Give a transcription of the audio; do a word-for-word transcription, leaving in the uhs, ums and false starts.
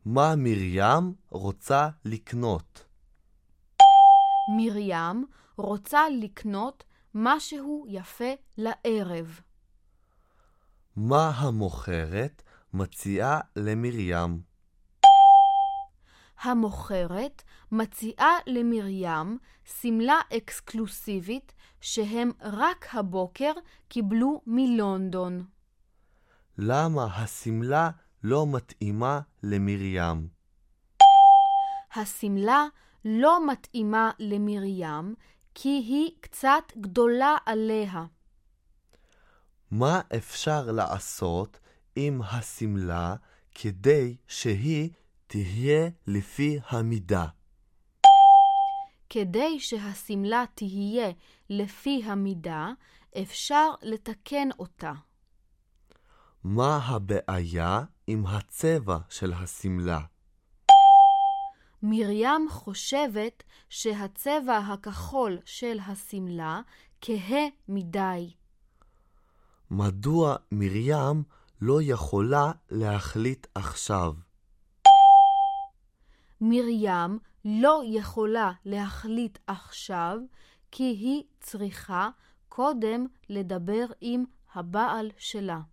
מה מרים רוצה לקנות? מרים רוצה לקנות משהו יפה לערב. מה המוכרת מציעה למרים? המוכרת מציעה למרים סמלה אקסקלוסיבית שהם רק הבוקר קיבלו מלונדון. למה הסמלה לא מתאימה למרים? הסמלה לא מתאימה למרים כי היא קצת גדולה עליה. מה אפשר לעשות עם הסמלה כדי שהיא תהיה לפי המידה? כדי שהסמלה תהיה לפי המידה, אפשר לתקן אותה. מה הבעיה עם הצבע של הסמלה? מרים חושבת שהצבע הכחול של הסמלה כהה מדי. מדוע מרים לא יכולה להחליט עכשיו? מרים לא יכולה להחליט עכשיו כי היא צריכה קודם לדבר עם הבעל שלה.